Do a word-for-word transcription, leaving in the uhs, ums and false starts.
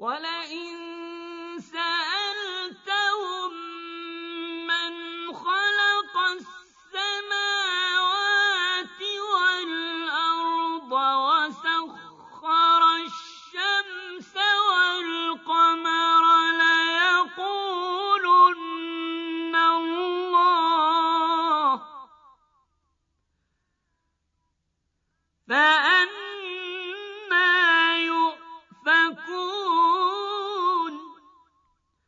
وَلَئِن سَأَلْتَهُم مَّنْ خَلَقَ السَّمَاوَاتِ وَالْأَرْضَ وَسَخَّرَ الشَّمْسَ وَالْقَمَرَ لَيَقُولُنَّ اللَّهُ.